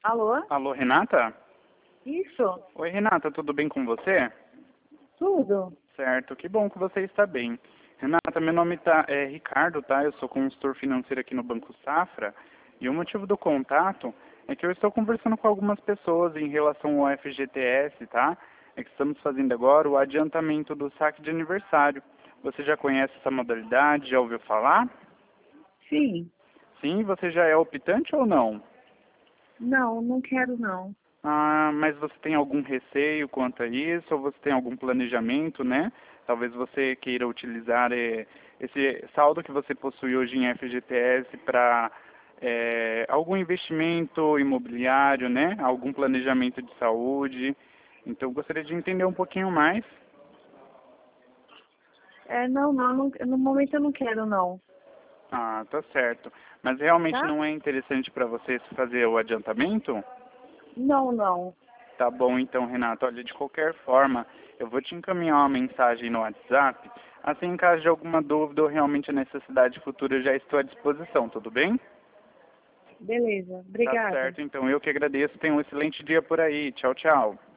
Alô? Alô, Renata? Isso? Oi, Renata, tudo bem com você? Tudo? Certo, que bom que você está bem. Renata, meu nome é Ricardo, tá? Eu sou consultor financeiro aqui no Banco Safra e o motivo do contato é que eu estou conversando com algumas pessoas em relação ao FGTS, tá? É que estamos fazendo agora o adiantamento do saque de aniversário. Você já conhece essa modalidade? Já ouviu falar? Sim. Sim, você já é optante ou não? Não, não quero não. Ah, mas você tem algum receio quanto a isso, ou você tem algum planejamento, né? Talvez você queira utilizar esse saldo que você possui hoje em FGTS para algum investimento imobiliário, né? Algum planejamento de saúde. Então, eu gostaria de entender um pouquinho mais. No momento eu não quero não. Ah, tá certo. Mas realmente Tá? não é interessante para você fazer o adiantamento? Não, não. Tá bom então, Renato. Olha, de qualquer forma, eu vou te encaminhar uma mensagem no WhatsApp. Assim, em caso de alguma dúvida ou realmente necessidade futura, eu já estou à disposição, tudo bem? Beleza. Tá Obrigada. certo, então. Eu que agradeço. Tenha um excelente dia por aí. Tchau, tchau.